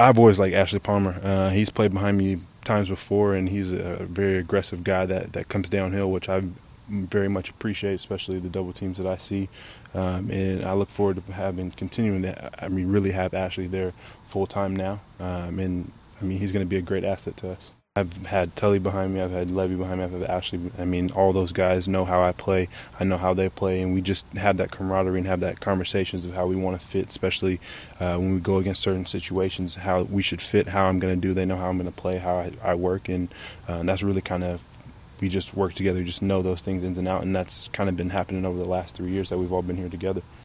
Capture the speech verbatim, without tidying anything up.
I've always liked Ashley Palmer. Uh, he's played behind me times before, and he's a very aggressive guy that, that comes downhill, which I very much appreciate, especially the double teams that I see. Um, and I look forward to having continuing to, I mean, really have Ashley there full time now. Um, and I mean, he's going to be a great asset to us. I've had Tully behind me, I've had Levy behind me, I've had Ashley. I mean, all those guys know how I play, I know how they play, and we just have that camaraderie and have that conversations of how we want to fit, especially uh, when we go against certain situations, how we should fit, how I'm going to do. They know how I'm going to play, how I, I work, and, uh, and that's really kind of, we just work together, just know those things ins and out, and that's kind of been happening over the last three years that we've all been here together.